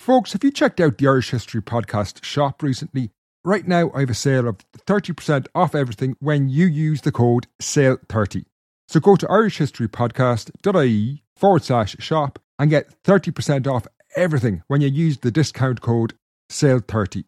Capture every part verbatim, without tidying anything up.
Folks, have you checked out the Irish History Podcast shop recently? Right now, I have a sale of thirty percent off everything when you use the code sale thirty. So go to irishhistorypodcast.ie forward slash shop and get thirty percent off everything when you use the discount code sale thirty.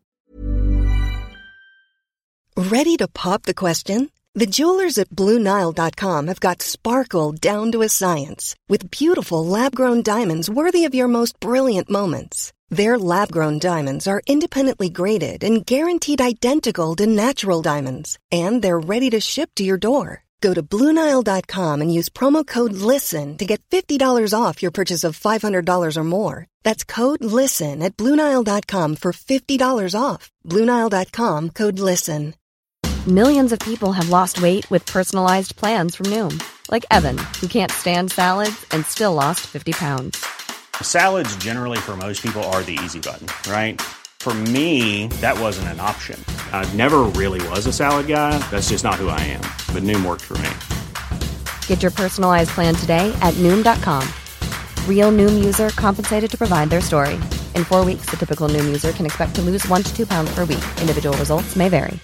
Ready to pop the question? The jewelers at Blue Nile dot com have got sparkle down to a science with beautiful lab-grown diamonds worthy of your most brilliant moments. Their lab-grown diamonds are independently graded and guaranteed identical to natural diamonds, and they're ready to ship to your door. Go to Blue Nile dot com and use promo code LISTEN to get fifty dollars off your purchase of five hundred dollars or more. That's code LISTEN at Blue Nile dot com for fifty dollars off. Blue Nile dot com, code LISTEN. Millions of people have lost weight with personalized plans from Noom. Like Evan, who can't stand salads and still lost fifty pounds. Salads generally for most people are the easy button, right? For me, that wasn't an option. I never really was a salad guy. That's just not who I am. But Noom worked for me. Get your personalized plan today at Noom dot com. Real Noom user compensated to provide their story. In four weeks, the typical Noom user can expect to lose one to two pounds per week. Individual results may vary.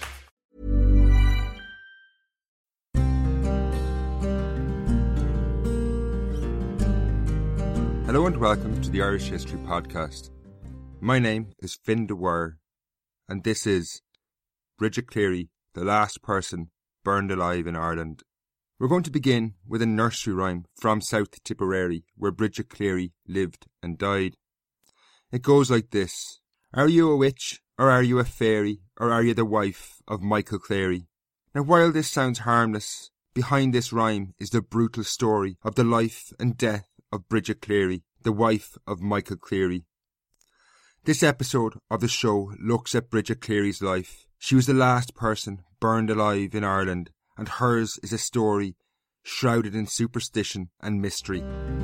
Hello and welcome to the Irish History Podcast. My name is Finn Dwyer, and this is Bridget Cleary, the last person burned alive in Ireland. We're going to begin with a nursery rhyme from South Tipperary, where Bridget Cleary lived and died. It goes like this: Are you a witch, or are you a fairy, or are you the wife of Michael Cleary? Now while this sounds harmless, behind this rhyme is the brutal story of the life and death of Bridget Cleary, the wife of Michael Cleary. This episode of the show looks at Bridget Cleary's life. She was the last person burned alive in Ireland, and hers is a story shrouded in superstition and mystery.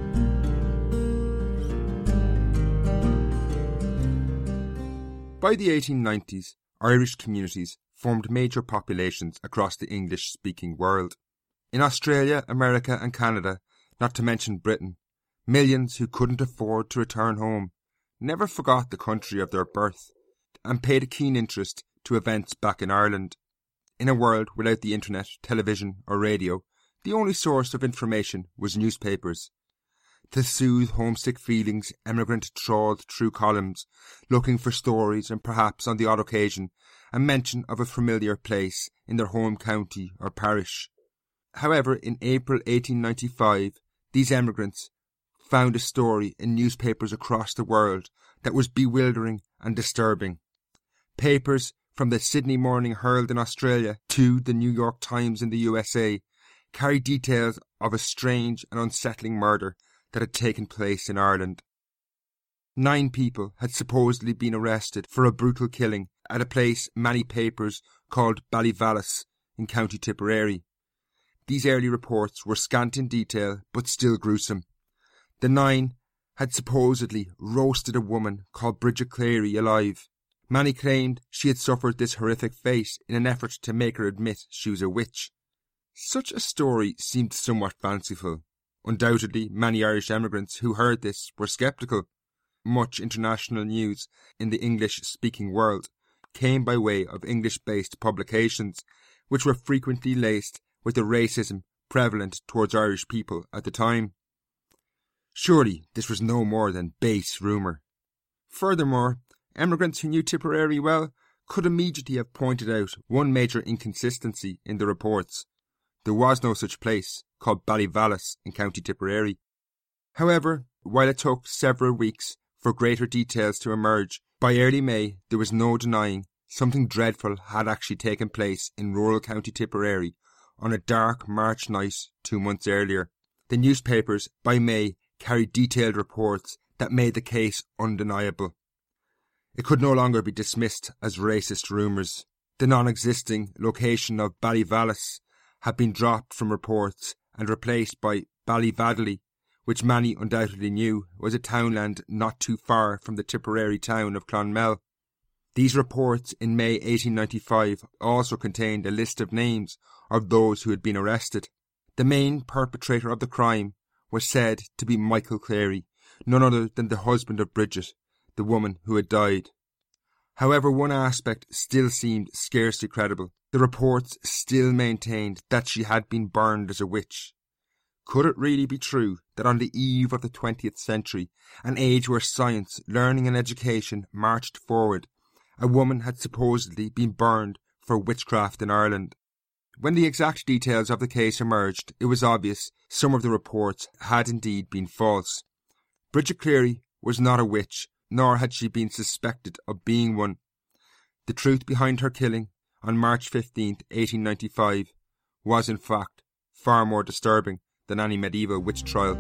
By the eighteen nineties, Irish communities formed major populations across the English-speaking world. In Australia, America and Canada, not to mention Britain, millions who couldn't afford to return home never forgot the country of their birth and paid a keen interest to events back in Ireland. In a world without the internet, television or radio, the only source of information was newspapers. To soothe homesick feelings, emigrant trawled through columns, looking for stories and perhaps, on the odd occasion, a mention of a familiar place in their home county or parish. However, in April eighteen ninety-five, these emigrants found a story in newspapers across the world that was bewildering and disturbing. Papers from the Sydney Morning Herald in Australia to the New York Times in the U S A carried details of a strange and unsettling murder that had taken place in Ireland. Nine people had supposedly been arrested for a brutal killing at a place many papers called Ballyvallis in County Tipperary. These early reports were scant in detail but still gruesome. The nine had supposedly roasted a woman called Bridget Cleary alive. Many claimed she had suffered this horrific fate in an effort to make her admit she was a witch. Such a story seemed somewhat fanciful. Undoubtedly, many Irish emigrants who heard this were sceptical. Much international news in the English-speaking world came by way of English-based publications, which were frequently laced with the racism prevalent towards Irish people at the time. Surely this was no more than base rumour. Furthermore, emigrants who knew Tipperary well could immediately have pointed out one major inconsistency in the reports. There was no such place called Ballyvallis in County Tipperary. However, while it took several weeks for greater details to emerge, by early May there was no denying something dreadful had actually taken place in rural County Tipperary on a dark March night two months earlier. The newspapers, by May, carried detailed reports that made the case undeniable. It could no longer be dismissed as racist rumours. The non-existing location of Ballyvallis had been dropped from reports and replaced by Ballyvadley, which many undoubtedly knew was a townland not too far from the Tipperary town of Clonmel. These reports in May eighteen ninety-five also contained a list of names of those who had been arrested. The main perpetrator of the crime was said to be Michael Cleary, none other than the husband of Bridget, the woman who had died. However, one aspect still seemed scarcely credible. The reports still maintained that she had been burned as a witch. Could it really be true that on the eve of the twentieth century, an age where science, learning and education marched forward, a woman had supposedly been burned for witchcraft in Ireland? When the exact details of the case emerged, it was obvious some of the reports had indeed been false. Bridget Cleary was not a witch, nor had she been suspected of being one. The truth behind her killing on March fifteenth, eighteen ninety-five, was in fact far more disturbing than any medieval witch trial.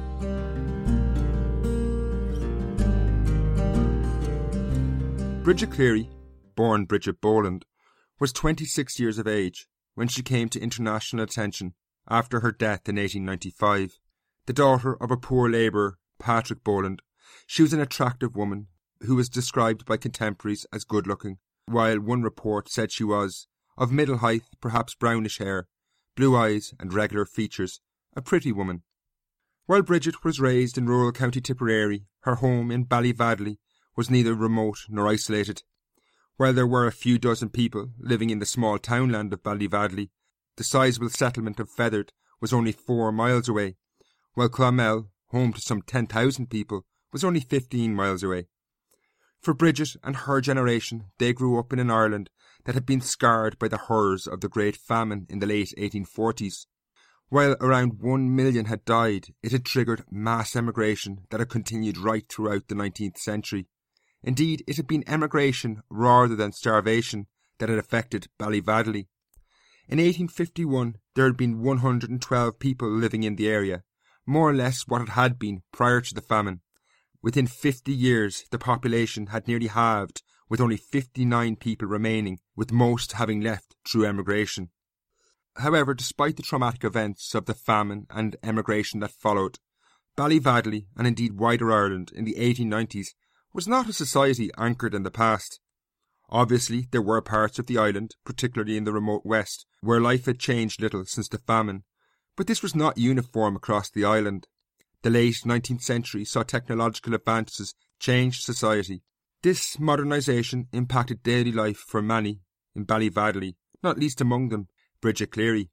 Bridget Cleary, born Bridget Boland, was twenty-six years of age when she came to international attention after her death in eighteen ninety-five. The daughter of a poor labourer, Patrick Boland, she was an attractive woman who was described by contemporaries as good-looking, while one report said she was of middle height, perhaps brownish hair, blue eyes and regular features, a pretty woman. While Bridget was raised in rural County Tipperary, her home in Ballyvadley was neither remote nor isolated. While there were a few dozen people living in the small townland of Ballyvadley, the sizable settlement of Feathered was only four miles away, while Clonmel, home to some ten thousand people, was only fifteen miles away. For Bridget and her generation, they grew up in an Ireland that had been scarred by the horrors of the Great Famine in the late eighteen forties. While around one million had died, it had triggered mass emigration that had continued right throughout the nineteenth century. Indeed, it had been emigration rather than starvation that had affected Ballyvadley. In eighteen fifty-one, there had been one hundred twelve people living in the area, more or less what it had been prior to the famine. Within fifty years, the population had nearly halved, with only fifty-nine people remaining, with most having left through emigration. However, despite the traumatic events of the famine and emigration that followed, Ballyvadley, and indeed wider Ireland in the eighteen nineties, was not a society anchored in the past. Obviously, there were parts of the island, particularly in the remote west, where life had changed little since the famine, but this was not uniform across the island. The late nineteenth century saw technological advances change society. This modernisation impacted daily life for many in Ballyvadley, not least among them Bridget Cleary.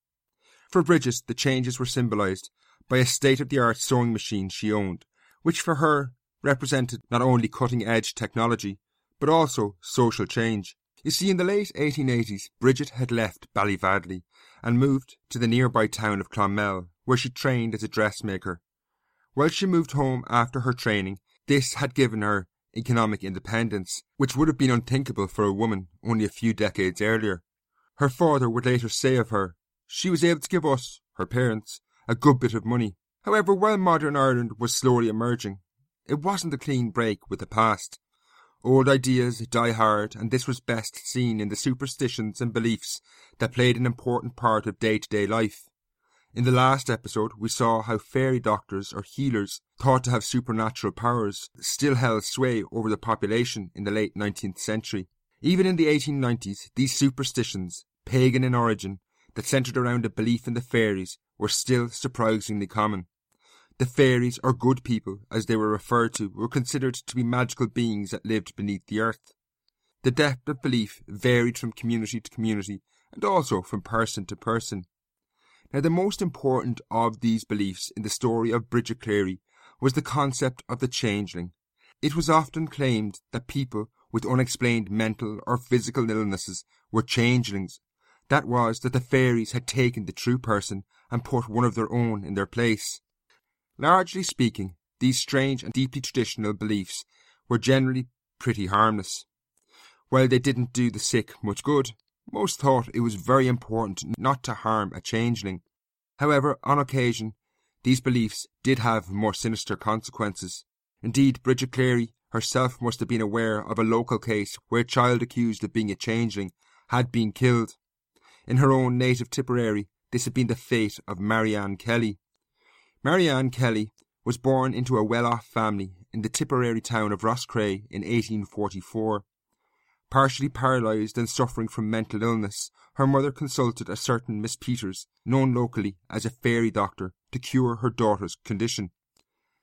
For Bridget, the changes were symbolised by a state-of-the-art sewing machine she owned, which for her represented not only cutting-edge technology, but also social change. You see, in the late eighteen eighties, Bridget had left Ballyvadley and moved to the nearby town of Clonmel, where she trained as a dressmaker. While she moved home after her training, this had given her economic independence, which would have been unthinkable for a woman only a few decades earlier. Her father would later say of her, "She was able to give us, her parents, a good bit of money." However, while modern Ireland was slowly emerging, it wasn't a clean break with the past. Old ideas die hard, and this was best seen in the superstitions and beliefs that played an important part of day-to-day life. In the last episode, we saw how fairy doctors or healers, thought to have supernatural powers, still held sway over the population in the late nineteenth century. Even in the eighteen nineties, these superstitions, pagan in origin, that centred around a belief in the fairies, were still surprisingly common. The fairies, or good people, as they were referred to, were considered to be magical beings that lived beneath the earth. The depth of belief varied from community to community, and also from person to person. Now, the most important of these beliefs in the story of Bridget Cleary was the concept of the changeling. It was often claimed that people with unexplained mental or physical illnesses were changelings. That was, that the fairies had taken the true person and put one of their own in their place. Largely speaking, these strange and deeply traditional beliefs were generally pretty harmless. While they didn't do the sick much good, most thought it was very important not to harm a changeling. However, on occasion, these beliefs did have more sinister consequences. Indeed, Bridget Cleary herself must have been aware of a local case where a child accused of being a changeling had been killed. In her own native Tipperary, this had been the fate of Marianne Kelly. Marianne Kelly was born into a well-off family in the Tipperary town of Rosscray in eighteen forty-four. Partially paralysed and suffering from mental illness, her mother consulted a certain Miss Peters, known locally as a fairy doctor, to cure her daughter's condition.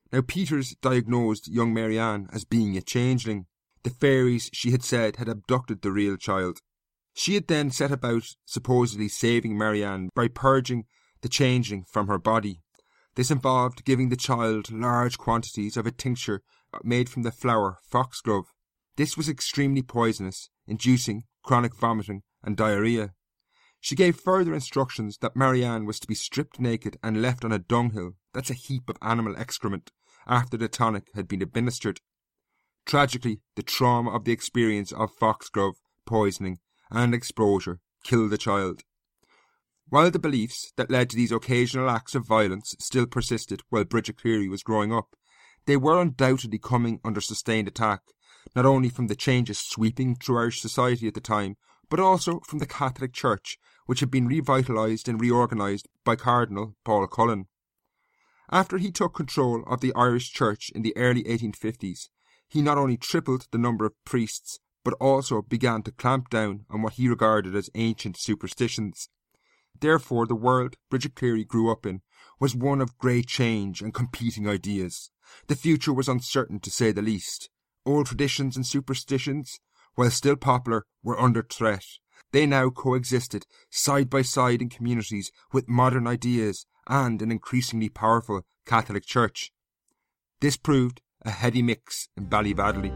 Now Peters diagnosed young Marianne as being a changeling. The fairies, she had said, had abducted the real child. She had then set about supposedly saving Marianne by purging the changeling from her body. This involved giving the child large quantities of a tincture made from the flower foxglove. This was extremely poisonous, inducing chronic vomiting and diarrhoea. She gave further instructions that Marianne was to be stripped naked and left on a dunghill, that's a heap of animal excrement, after the tonic had been administered. Tragically, the trauma of the experience of foxglove poisoning and exposure killed the child. While the beliefs that led to these occasional acts of violence still persisted while Bridget Cleary was growing up, they were undoubtedly coming under sustained attack, not only from the changes sweeping through Irish society at the time, but also from the Catholic Church, which had been revitalised and reorganised by Cardinal Paul Cullen. After he took control of the Irish Church in the early eighteen fifties, he not only tripled the number of priests, but also began to clamp down on what he regarded as ancient superstitions. Therefore, the world Bridget Cleary grew up in was one of great change and competing ideas. The future was uncertain, to say the least. Old traditions and superstitions, while still popular, were under threat. They now coexisted side by side in communities with modern ideas and an increasingly powerful Catholic Church. This proved a heady mix in Ballivadely.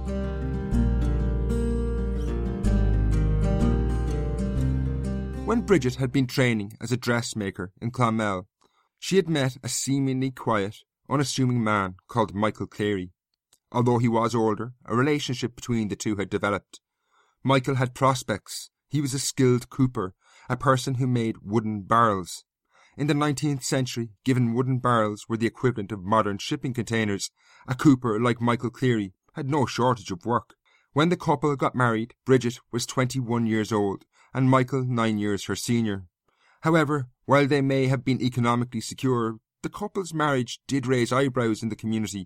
When Bridget had been training as a dressmaker in Clonmel, she had met a seemingly quiet, unassuming man called Michael Cleary. Although he was older, a relationship between the two had developed. Michael had prospects. He was a skilled cooper, a person who made wooden barrels. In the nineteenth century, given wooden barrels were the equivalent of modern shipping containers, a cooper like Michael Cleary had no shortage of work. When the couple got married, Bridget was twenty-one years old, and Michael nine years her senior. However, while they may have been economically secure, the couple's marriage did raise eyebrows in the community.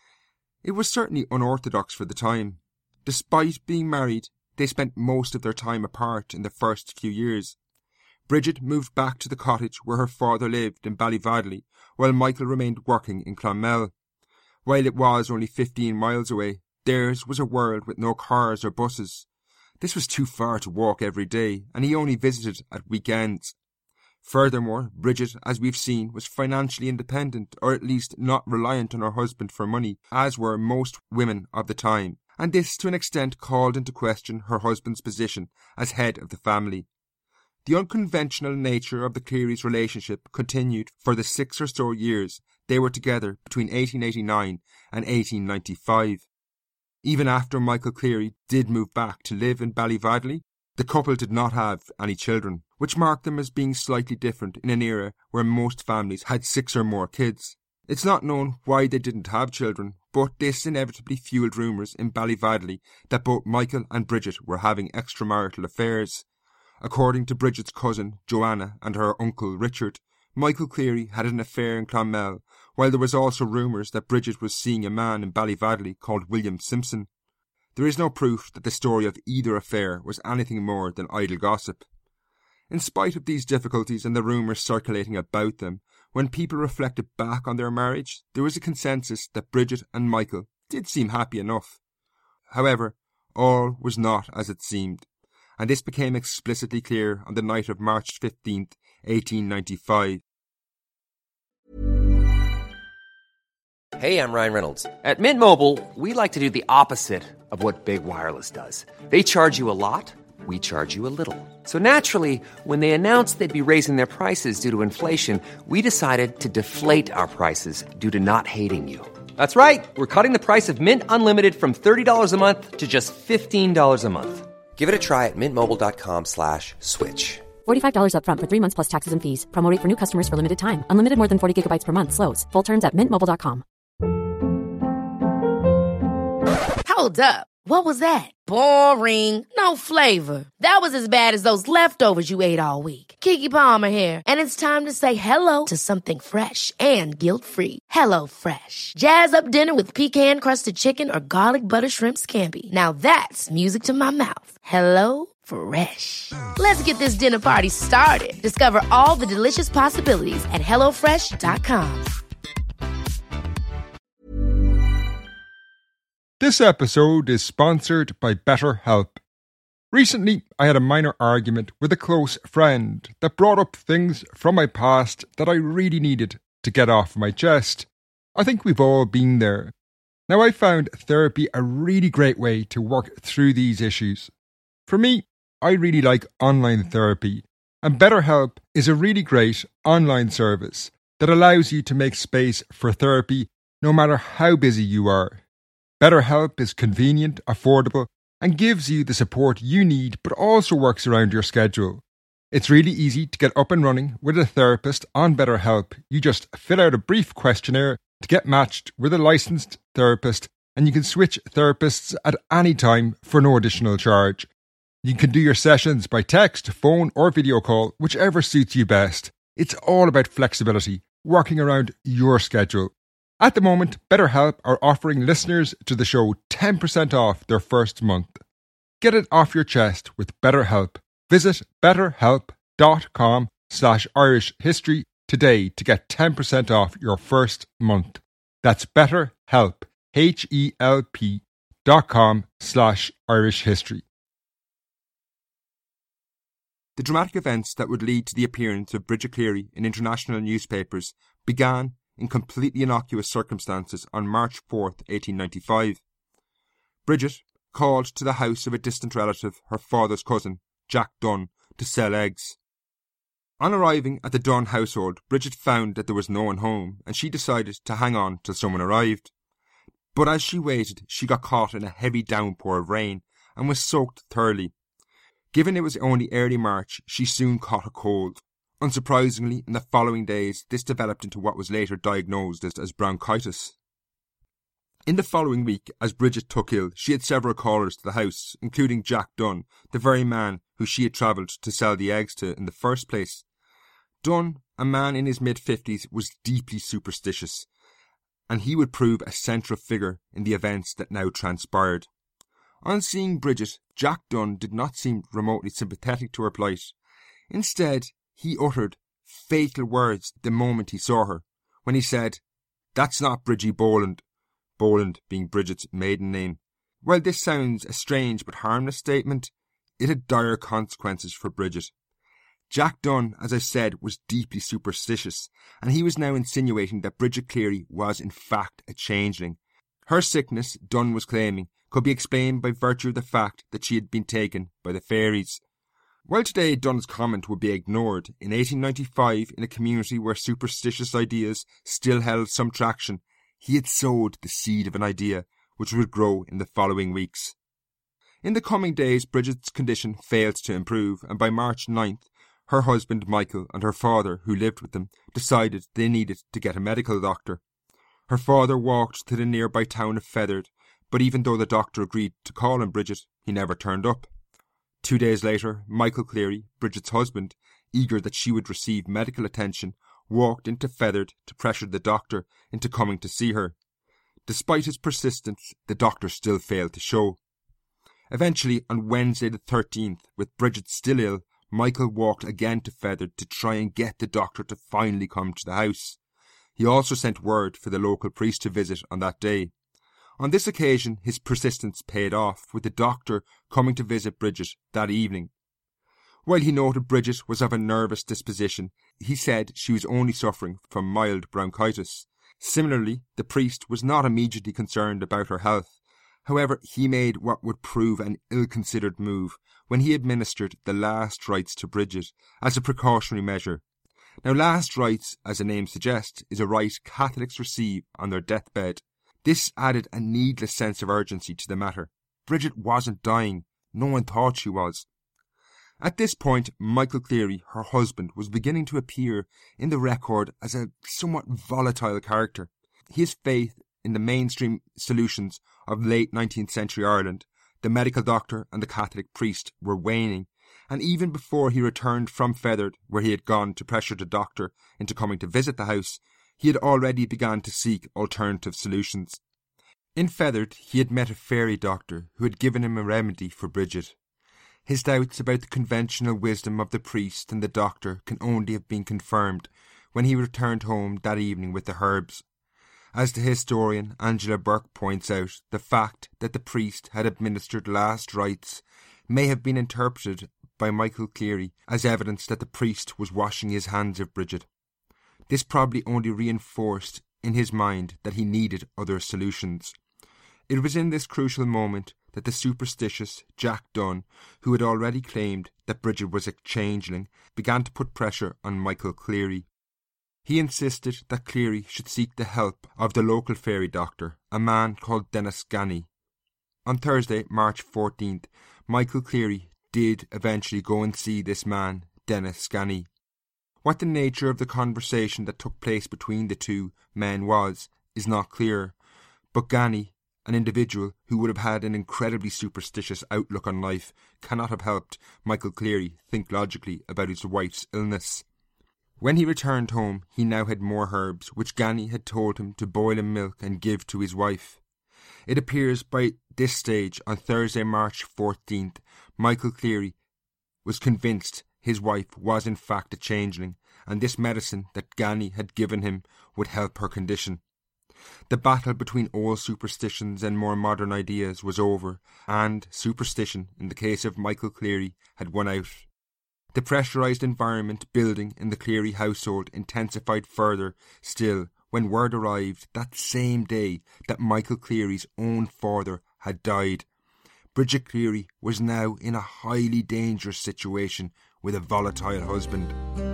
It was certainly unorthodox for the time. Despite being married, they spent most of their time apart in the first few years. Bridget moved back to the cottage where her father lived in Ballivadely, while Michael remained working in Clonmel. While it was only fifteen miles away, theirs was a world with no cars or buses. This was too far to walk every day, and he only visited at weekends. Furthermore, Bridget, as we've seen, was financially independent, or at least not reliant on her husband for money, as were most women of the time, and this to an extent called into question her husband's position as head of the family. The unconventional nature of the Clearys' relationship continued for the six or so years they were together between eighteen eighty-nine and eighteen ninety-five. Even after Michael Cleary did move back to live in Ballivadely, the couple did not have any children, which marked them as being slightly different in an era where most families had six or more kids. It's not known why they didn't have children, but this inevitably fueled rumours in Ballivadely that both Michael and Bridget were having extramarital affairs. According to Bridget's cousin, Joanna, and her uncle, Richard, Michael Cleary had an affair in Clonmel, while there was also rumours that Bridget was seeing a man in Ballivadely called William Simpson. There is no proof that the story of either affair was anything more than idle gossip. In spite of these difficulties and the rumours circulating about them, when people reflected back on their marriage, there was a consensus that Bridget and Michael did seem happy enough. However, all was not as it seemed, and this became explicitly clear on the night of March fifteenth, eighteen ninety-five. Hey, I'm Ryan Reynolds. At Mint Mobile, we like to do the opposite of what Big Wireless does. They charge you a lot, we charge you a little. So naturally, when they announced they'd be raising their prices due to inflation, we decided to deflate our prices due to not hating you. That's right. We're cutting the price of Mint Unlimited from thirty dollars a month to just fifteen dollars a month. Give it a try at mintmobile.com slash switch. forty-five dollars up front for three months plus taxes and fees. Promo rate for new customers for limited time. Unlimited more than forty gigabytes per month slows. Full terms at mint mobile dot com. Hold up. What was that? Boring. No flavor. That was as bad as those leftovers you ate all week. Keke Palmer here. And it's time to say hello to something fresh and guilt-free. Hello Fresh. Jazz up dinner with pecan-crusted chicken or garlic butter shrimp scampi. Now that's music to my mouth. Hello Fresh. Let's get this dinner party started. Discover all the delicious possibilities at hello fresh dot com. This episode is sponsored by BetterHelp. Recently, I had a minor argument with a close friend that brought up things from my past that I really needed to get off my chest. I think we've all been there. Now, I found therapy a really great way to work through these issues. For me, I really like online therapy, and BetterHelp is a really great online service that allows you to make space for therapy no matter how busy you are. BetterHelp is convenient, affordable, and gives you the support you need, but also works around your schedule. It's really easy to get up and running with a therapist on BetterHelp. You just fill out a brief questionnaire to get matched with a licensed therapist, and you can switch therapists at any time for no additional charge. You can do your sessions by text, phone, or video call, whichever suits you best. It's all about flexibility, working around your schedule. At the moment, BetterHelp are offering listeners to the show ten percent off their first month. Get it off your chest with BetterHelp. Visit betterhelp.com slash Irish history today to get ten percent off your first month. That's BetterHelp, H-E-L-P dot com slash Irish history. The dramatic events that would lead to the appearance of Bridget Cleary in international newspapers began in completely innocuous circumstances on March fourth, eighteen ninety-five. Bridget called to the house of a distant relative, her father's cousin, Jack Dunn, to sell eggs. On arriving at the Dunn household, Bridget found that there was no one home, and she decided to hang on till someone arrived. But as she waited, she got caught in a heavy downpour of rain and was soaked thoroughly. Given it was only early March, she soon caught a cold. Unsurprisingly, in the following days, this developed into what was later diagnosed as, as bronchitis. In the following week, as Bridget took ill, she had several callers to the house, including Jack Dunn, the very man who she had travelled to sell the eggs to in the first place. Dunn, a man in his mid-fifties, was deeply superstitious, and he would prove a central figure in the events that now transpired. On seeing Bridget, Jack Dunn did not seem remotely sympathetic to her plight. Instead, he uttered fatal words the moment he saw her, when he said, "That's not Bridgie Boland," Boland being Bridget's maiden name. While this sounds a strange but harmless statement, it had dire consequences for Bridget. Jack Dunn, as I said, was deeply superstitious, and he was now insinuating that Bridget Cleary was in fact a changeling. Her sickness, Dunn was claiming, could be explained by virtue of the fact that she had been taken by the fairies. While today Dunn's comment would be ignored, in eighteen ninety-five, in a community where superstitious ideas still held some traction, he had sowed the seed of an idea which would grow in the following weeks. In the coming days, Bridget's condition failed to improve, and by March ninth, her husband Michael and her father, who lived with them, decided they needed to get a medical doctor. Her father walked to the nearby town of Fethard, but even though the doctor agreed to call on Bridget, he never turned up. Two days later, Michael Cleary, Bridget's husband, eager that she would receive medical attention, walked into Fethard to pressure the doctor into coming to see her. Despite his persistence, the doctor still failed to show. Eventually, on Wednesday the thirteenth, with Bridget still ill, Michael walked again to Fethard to try and get the doctor to finally come to the house. He also sent word for the local priest to visit on that day. On this occasion, his persistence paid off, with the doctor coming to visit Bridget that evening. While he noted Bridget was of a nervous disposition, he said she was only suffering from mild bronchitis. Similarly, the priest was not immediately concerned about her health. However, he made what would prove an ill-considered move when he administered the last rites to Bridget as a precautionary measure. Now, last rites, as the name suggests, is a rite Catholics receive on their deathbed. This added a needless sense of urgency to the matter. Bridget wasn't dying. No one thought she was. At this point, Michael Cleary, her husband, was beginning to appear in the record as a somewhat volatile character. His faith in the mainstream solutions of late nineteenth century Ireland, the medical doctor and the Catholic priest, were waning, and even before he returned from Fethard, where he had gone to pressure the doctor into coming to visit the house, he had already begun to seek alternative solutions. In Fethard, he had met a fairy doctor who had given him a remedy for Bridget. His doubts about the conventional wisdom of the priest and the doctor can only have been confirmed when he returned home that evening with the herbs. As the historian Angela Burke points out, the fact that the priest had administered last rites may have been interpreted by Michael Cleary as evidence that the priest was washing his hands of Bridget. This probably only reinforced in his mind that he needed other solutions. It was in this crucial moment that the superstitious Jack Dunn, who had already claimed that Bridget was a changeling, began to put pressure on Michael Cleary. He insisted that Cleary should seek the help of the local fairy doctor, a man called Dennis Ganny. On Thursday, March fourteenth, Michael Cleary did eventually go and see this man, Dennis Ganny. What the nature of the conversation that took place between the two men was, is not clear, but Ganny, an individual who would have had an incredibly superstitious outlook on life, cannot have helped Michael Cleary think logically about his wife's illness. When he returned home, he now had more herbs, which Ganny had told him to boil in milk and give to his wife. It appears by this stage, on Thursday, March fourteenth, Michael Cleary was convinced his wife was in fact a changeling, and this medicine that Ganny had given him would help her condition. The battle between old superstitions and more modern ideas was over, and superstition, in the case of Michael Cleary, had won out. The pressurised environment building in the Cleary household intensified further still when word arrived that same day that Michael Cleary's own father had died. Bridget Cleary was now in a highly dangerous situation with a volatile husband.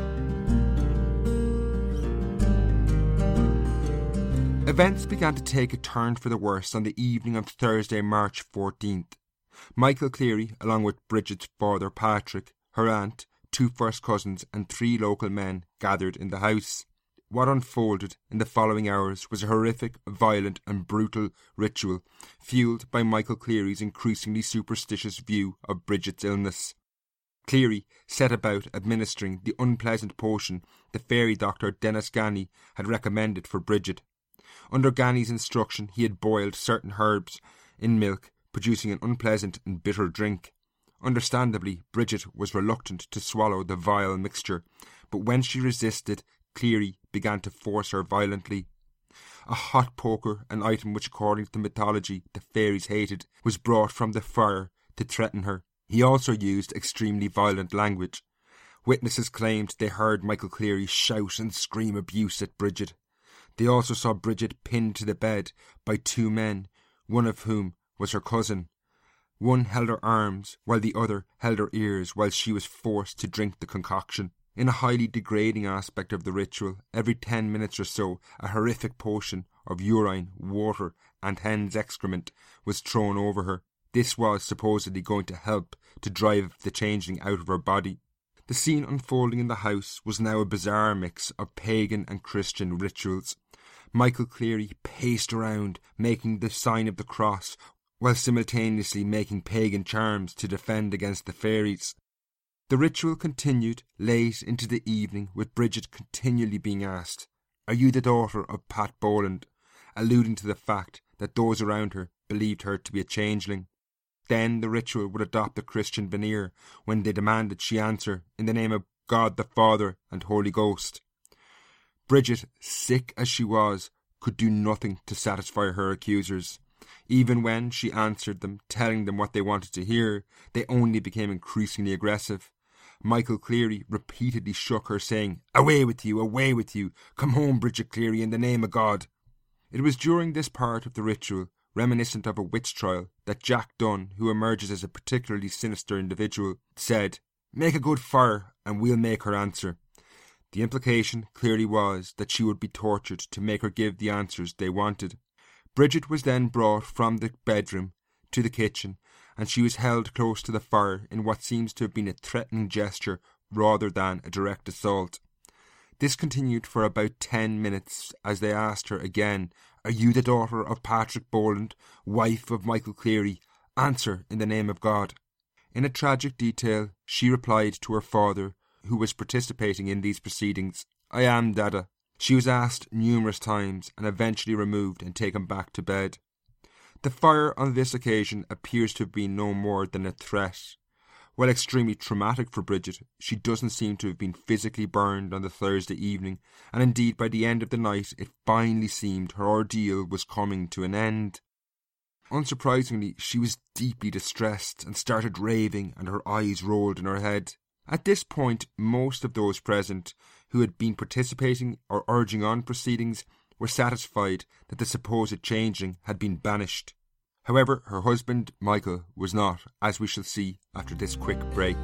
Events began to take a turn for the worse on the evening of Thursday, March fourteenth. Michael Cleary, along with Bridget's father Patrick, her aunt, two first cousins and three local men gathered in the house. What unfolded in the following hours was a horrific, violent and brutal ritual, fuelled by Michael Cleary's increasingly superstitious view of Bridget's illness. Cleary set about administering the unpleasant potion the fairy doctor Dennis Ganny had recommended for Bridget. Under Ganny's instruction, he had boiled certain herbs in milk, producing an unpleasant and bitter drink. Understandably, Bridget was reluctant to swallow the vile mixture, but when she resisted, Cleary began to force her violently. A hot poker, an item which according to mythology the fairies hated, was brought from the fire to threaten her. He also used extremely violent language. Witnesses claimed they heard Michael Cleary shout and scream abuse at Bridget. They also saw Bridget pinned to the bed by two men, one of whom was her cousin. One held her arms, while the other held her ears while she was forced to drink the concoction. In a highly degrading aspect of the ritual, every ten minutes or so a horrific potion of urine, water and hen's excrement was thrown over her. This was supposedly going to help to drive the changeling out of her body. The scene unfolding in the house was now a bizarre mix of pagan and Christian rituals. Michael Cleary paced around, making the sign of the cross, while simultaneously making pagan charms to defend against the fairies. The ritual continued late into the evening, with Bridget continually being asked, "Are you the daughter of Pat Boland?" alluding to the fact that those around her believed her to be a changeling. Then the ritual would adopt the Christian veneer when they demanded she answer in the name of God the Father and Holy Ghost. Bridget, sick as she was, could do nothing to satisfy her accusers. Even when she answered them, telling them what they wanted to hear, they only became increasingly aggressive. Michael Cleary repeatedly shook her, saying, "Away with you, away with you! Come home, Bridget Cleary, in the name of God!" It was during this part of the ritual, reminiscent of a witch trial, that Jack Dunn, who emerges as a particularly sinister individual, said, "Make a good fire, and we'll make her answer." The implication clearly was that she would be tortured to make her give the answers they wanted. Bridget was then brought from the bedroom to the kitchen, and she was held close to the fire in what seems to have been a threatening gesture rather than a direct assault. This continued for about ten minutes as they asked her again, "Are you the daughter of Patrick Boland, wife of Michael Cleary? Answer in the name of God." In a tragic detail, she replied to her father, who was participating in these proceedings, "I am, Dada." She was asked numerous times and eventually removed and taken back to bed. The fire on this occasion appears to have been no more than a threat. While extremely traumatic for Bridget, she doesn't seem to have been physically burned on the Thursday evening, and indeed by the end of the night it finally seemed her ordeal was coming to an end. Unsurprisingly, she was deeply distressed and started raving, and her eyes rolled in her head. At this point, most of those present who had been participating or urging on proceedings were satisfied that the supposed changeling had been banished. However, her husband, Michael, was not, as we shall see after this quick break.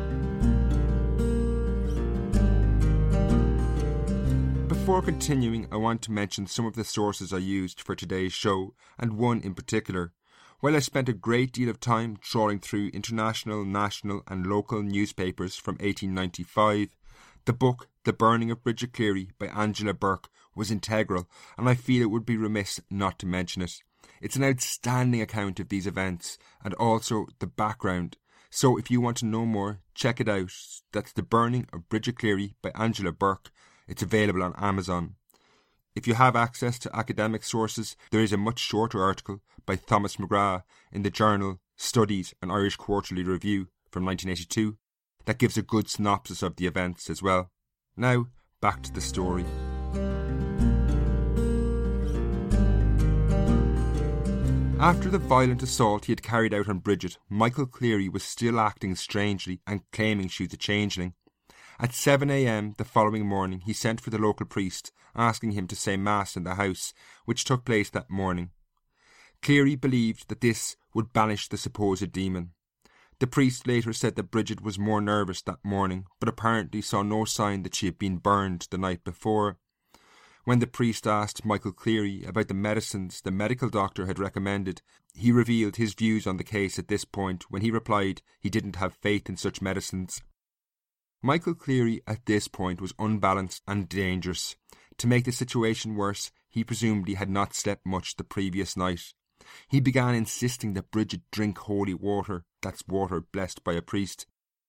Before continuing, I want to mention some of the sources I used for today's show, and one in particular. While I spent a great deal of time trawling through international, national and local newspapers from eighteen ninety-five, the book The Burning of Bridget Cleary by Angela Burke was integral, and I feel it would be remiss not to mention it. It's an outstanding account of these events and also the background. So if you want to know more, check it out. That's The Burning of Bridget Cleary by Angela Burke. It's available on Amazon. If you have access to academic sources, there is a much shorter article by Thomas McGrath in the journal Studies, an Irish Quarterly Review from nineteen eighty-two that gives a good synopsis of the events as well. Now, back to the story. After the violent assault he had carried out on Bridget, Michael Cleary was still acting strangely and claiming she was a changeling. At seven a.m. the following morning he sent for the local priest, asking him to say Mass in the house, which took place that morning. Cleary believed that this would banish the supposed demon. The priest later said that Bridget was more nervous that morning, but apparently saw no sign that she had been burned the night before. When the priest asked Michael Cleary about the medicines the medical doctor had recommended, he revealed his views on the case at this point when he replied he didn't have faith in such medicines. Michael Cleary at this point was unbalanced and dangerous. To make the situation worse, he presumably had not slept much the previous night. He began insisting that Bridget drink holy water, that's water blessed by a priest.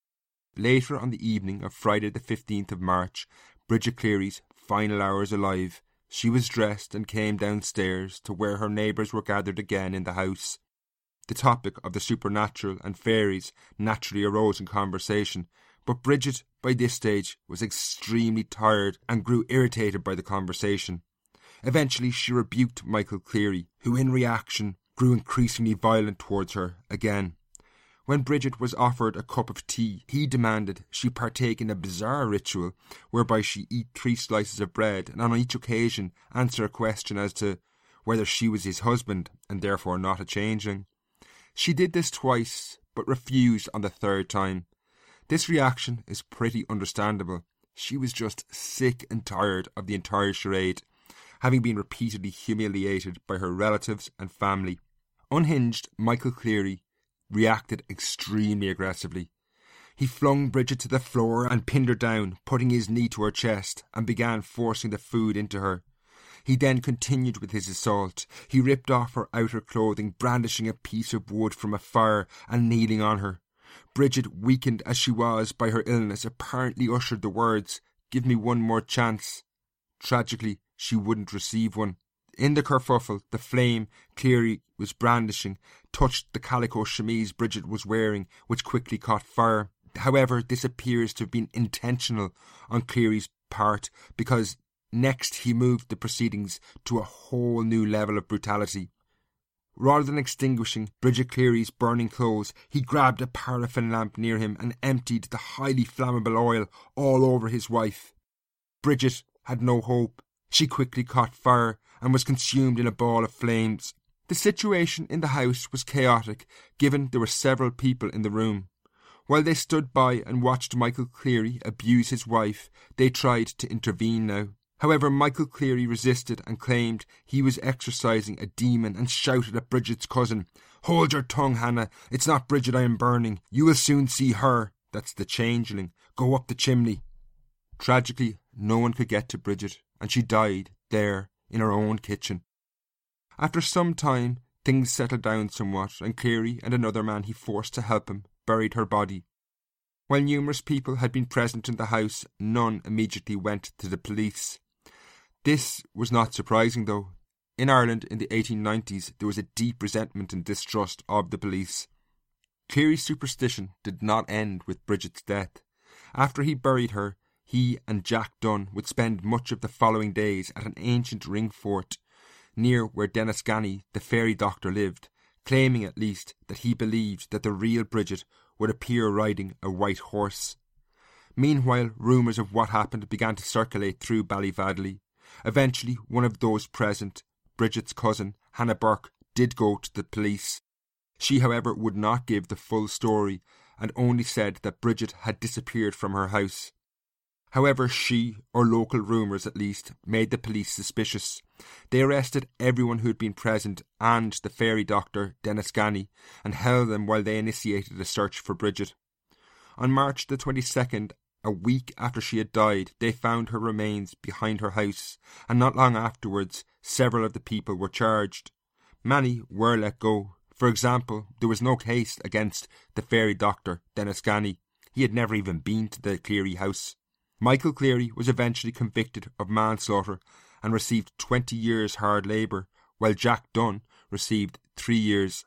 Later on the evening of Friday the fifteenth of March, Bridget Cleary's final hours alive, she was dressed and came downstairs to where her neighbours were gathered again in the house. The topic of the supernatural and fairies naturally arose in conversation, but Bridget, by this stage, was extremely tired and grew irritated by the conversation. Eventually she rebuked Michael Cleary, who in reaction grew increasingly violent towards her again. When Bridget was offered a cup of tea, he demanded she partake in a bizarre ritual whereby she eat three slices of bread and on each occasion answer a question as to whether she was his husband and therefore not a changeling. She did this twice, but refused on the third time. This reaction is pretty understandable. She was just sick and tired of the entire charade, having been repeatedly humiliated by her relatives and family. Unhinged, Michael Cleary reacted extremely aggressively. He flung Bridget to the floor and pinned her down, putting his knee to her chest, and began forcing the food into her. He then continued with his assault. He ripped off her outer clothing, brandishing a piece of wood from a fire and kneeling on her. Bridget, weakened as she was by her illness, apparently ushered the words, "Give me one more chance." Tragically, she wouldn't receive one. In the kerfuffle, the flame Cleary was brandishing touched the calico chemise Bridget was wearing, which quickly caught fire. However, this appears to have been intentional on Cleary's part, because next he moved the proceedings to a whole new level of brutality. Rather than extinguishing Bridget Cleary's burning clothes, he grabbed a paraffin lamp near him and emptied the highly flammable oil all over his wife. Bridget had no hope. She quickly caught fire and was consumed in a ball of flames. The situation in the house was chaotic, given there were several people in the room. While they stood by and watched Michael Cleary abuse his wife, they tried to intervene now. However, Michael Cleary resisted and claimed he was exorcising a demon and shouted at Bridget's cousin, "Hold your tongue, Hannah. It's not Bridget I am burning. You will soon see her, that's the changeling, go up the chimney." Tragically, no one could get to Bridget, and she died there in her own kitchen. After some time, things settled down somewhat, and Cleary and another man he forced to help him buried her body. While numerous people had been present in the house, none immediately went to the police. This was not surprising, though. In Ireland in the eighteen nineties, there was a deep resentment and distrust of the police. Cleary's superstition did not end with Bridget's death. After he buried her, he and Jack Dunn would spend much of the following days at an ancient ring fort near where Dennisganny, the fairy doctor, lived, claiming at least that he believed that the real Bridget would appear riding a white horse. Meanwhile, rumours of what happened began to circulate through Ballyvadley. Eventually, one of those present, Bridget's cousin, Hannah Burke, did go to the police. She, however, would not give the full story and only said that Bridget had disappeared from her house. However, she, or local rumours at least, made the police suspicious. They arrested everyone who had been present and the fairy doctor, Dennisganny, and held them while they initiated a search for Bridget. On March the twenty-second, a week after she had died, they found her remains behind her house, and not long afterwards, several of the people were charged. Many were let go. For example, there was no case against the fairy doctor, Dennisganny. He had never even been to the Cleary house. Michael Cleary was eventually convicted of manslaughter and received twenty years hard labour, while Jack Dunn received three years.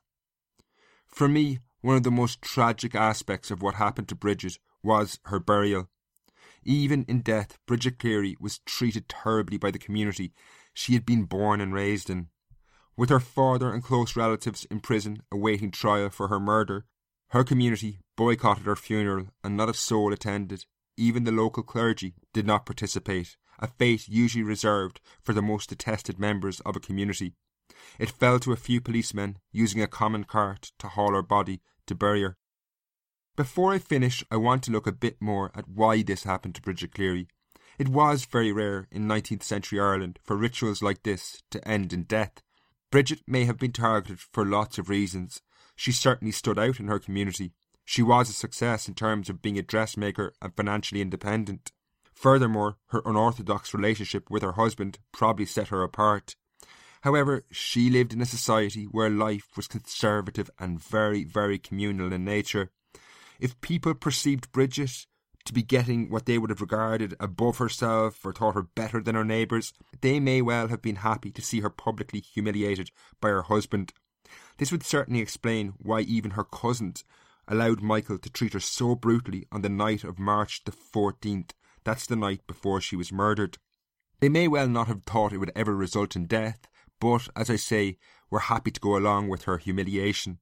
For me, one of the most tragic aspects of what happened to Bridget was her burial. Even in death, Bridget Cleary was treated terribly by the community she had been born and raised in. With her father and close relatives in prison awaiting trial for her murder, her community boycotted her funeral and not a soul attended. Even the local clergy did not participate, a fate usually reserved for the most detested members of a community. It fell to a few policemen using a common cart to haul her body to bury her. Before I finish, I want to look a bit more at why this happened to Bridget Cleary. It was very rare in nineteenth century Ireland for rituals like this to end in death. Bridget may have been targeted for lots of reasons. She certainly stood out in her community. She was a success in terms of being a dressmaker and financially independent. Furthermore, her unorthodox relationship with her husband probably set her apart. However, she lived in a society where life was conservative and very, very communal in nature. If people perceived Bridget to be getting what they would have regarded above herself or thought her better than her neighbours, they may well have been happy to see her publicly humiliated by her husband. This would certainly explain why even her cousins allowed Michael to treat her so brutally on the night of March the fourteenth. That's the night before she was murdered. They may well not have thought it would ever result in death, but, as I say, were happy to go along with her humiliation.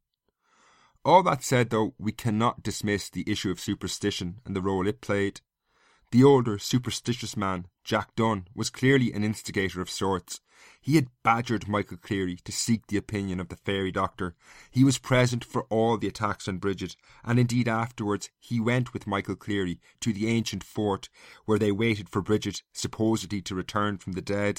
All that said, though, we cannot dismiss the issue of superstition and the role it played. The older, superstitious man, Jack Dunn, was clearly an instigator of sorts. He had badgered Michael Cleary to seek the opinion of the fairy doctor. He was present for all the attacks on Bridget, and indeed afterwards he went with Michael Cleary to the ancient fort where they waited for Bridget supposedly to return from the dead.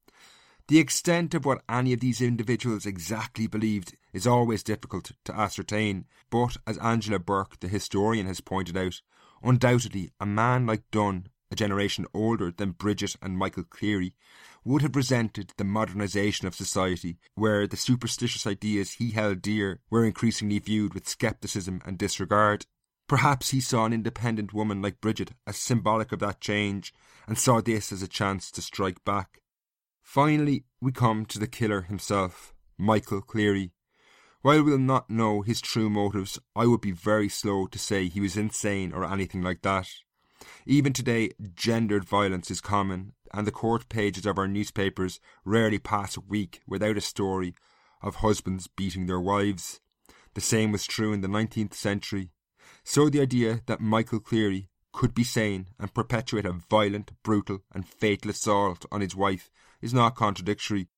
The extent of what any of these individuals exactly believed is always difficult to ascertain, but as Angela Burke, the historian, has pointed out, undoubtedly a man like Dunn, a generation older than Bridget and Michael Cleary, would have resented the modernisation of society, where the superstitious ideas he held dear were increasingly viewed with scepticism and disregard. Perhaps he saw an independent woman like Bridget as symbolic of that change, and saw this as a chance to strike back. Finally, we come to the killer himself, Michael Cleary. While we'll not know his true motives, I would be very slow to say he was insane or anything like that. Even today, gendered violence is common, and the court pages of our newspapers rarely pass a week without a story of husbands beating their wives. The same was true in the nineteenth century. So the idea that Michael Cleary could be sane and perpetuate a violent, brutal and fatal assault on his wife is not contradictory.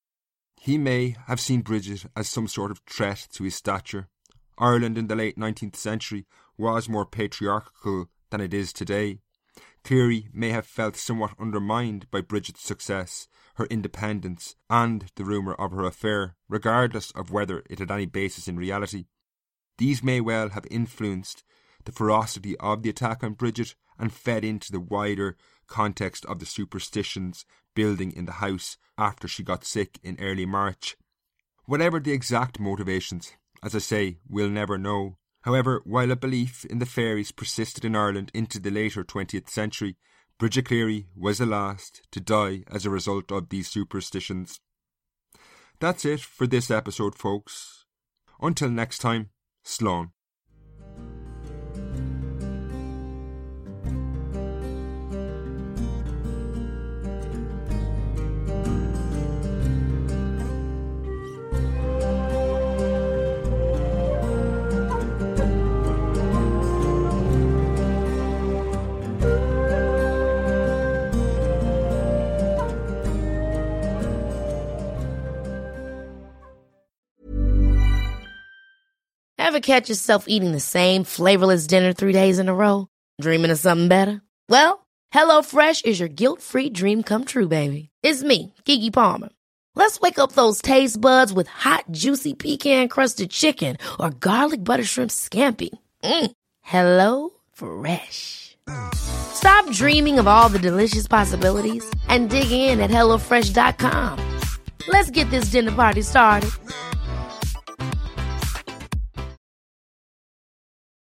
He may have seen Bridget as some sort of threat to his stature. Ireland in the late nineteenth century was more patriarchal than it is today. Cleary may have felt somewhat undermined by Bridget's success, her independence, and the rumour of her affair, regardless of whether it had any basis in reality. These may well have influenced the ferocity of the attack on Bridget and fed into the wider context of the superstitions building in the house after she got sick in early March. Whatever the exact motivations, as I say, we'll never know. However, while a belief in the fairies persisted in Ireland into the later twentieth century, Bridget Cleary was the last to die as a result of these superstitions. That's it for this episode, folks. Until next time, Slán. Ever catch yourself eating the same flavorless dinner three days in a row? Dreaming of something better? Well, HelloFresh is your guilt-free dream come true, baby. It's me, Keke Palmer. Let's wake up those taste buds with hot, juicy pecan-crusted chicken or garlic butter shrimp scampi. Mm. Hello Fresh. Stop dreaming of all the delicious possibilities and dig in at hello fresh dot com. Let's get this dinner party started.